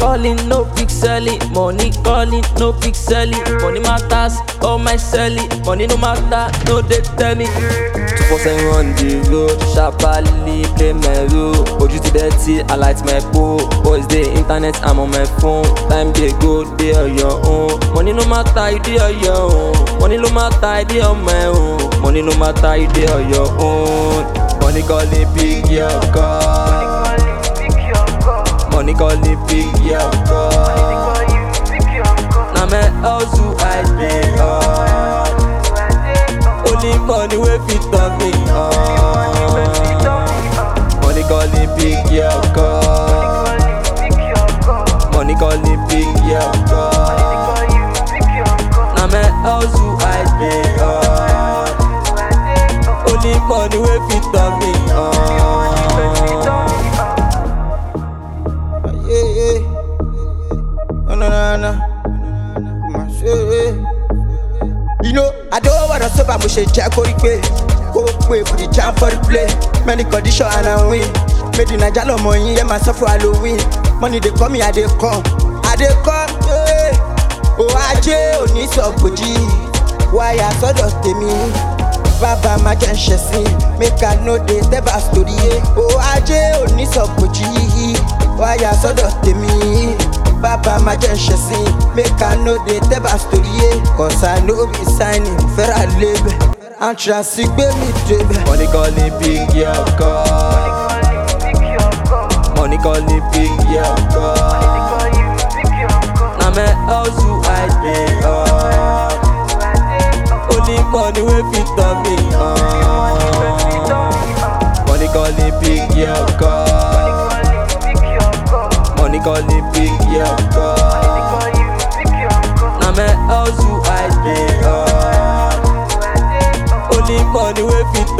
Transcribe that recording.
calling, no pixeling. Money calling, no pixeling. Money matters, all my selling. Money no matter, no they tell me. 247 on the road, sharply play my role. Ojú ti dirty, I light my pole. Boys dey internet, I'm on my phone. Time dey go, dey on your own. Money no matter, you dey on your own. Money no matter, you dey on my own. Money no matter, you dey on your own. Money calling, pick your call. Money calling, pick your call. Now my hustle, I dey on. Only money wey fit turn me on. Money calling, pick your call. Money calling, pick your call. Now my hustle, I dey on. Only money wey fit turn me on. You know, I don't wanna stop, I'm going to check for the pay. Go pay for the jam for the play. Many condition and I win. Made in a jalo money, yeah, myself for Halloween. Money they come, I they come. I they come, yeah. Oh, I just need some booty. Why I saw those to me? Baba, my can see. Make I know they never story. Oh, I just need some booty. Why I saw those to me? Baba, my can see. Make I know they never story. Cause I know be signing for a label. I'm trying to get me trouble. Money calling, pick your call. Money calling, pick your call. Now my hustle, I dey on. Only money wey fit turn me on. Money calling, pick your call. Money calling, pick your call. Now my hustle, I dey on. Only money wey fit